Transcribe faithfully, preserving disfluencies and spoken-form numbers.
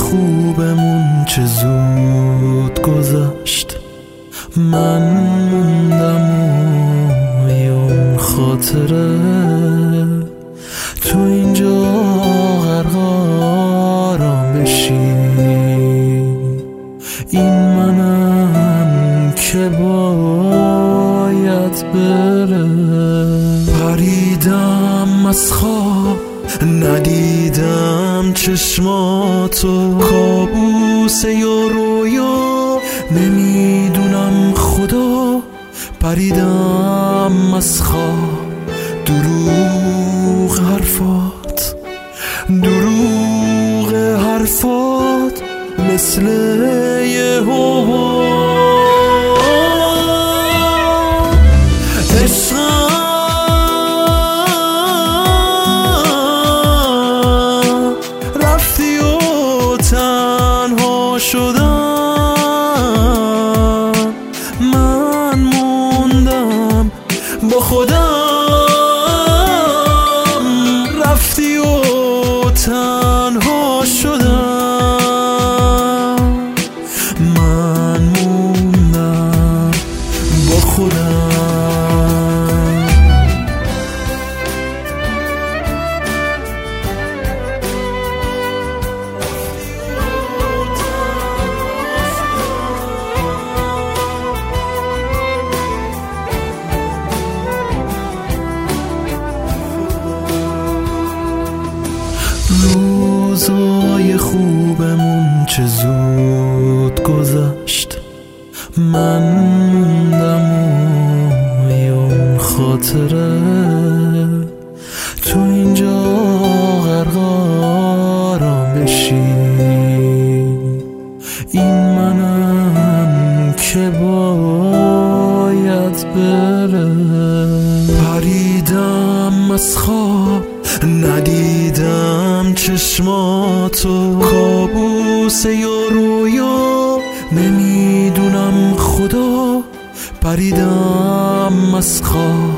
خوبمون چه زود گذشت، من موندم و اون خاطره تو اینجا غرقارم بشی. این منم که باید بره. پریدم از خواب ندیدم چشماتو، کابوس یا رویا نمیدونم خدا. پریدم از خواب دروغ حرفات، دروغ حرفات مثل یه هوا. رفتی و تنها شدم، من موندم با خودم. رفتی و تنها شدم، من موندم با خودم. روزای خوبمون چه زود گذشت، من موندم و اون خاطره تو اینجا غرقارم بشی. این منم که باید بره. پریدم از خواب ندیدم چشماتو، کابوس یا رویا نمیدونم خدا. پریدم از خواب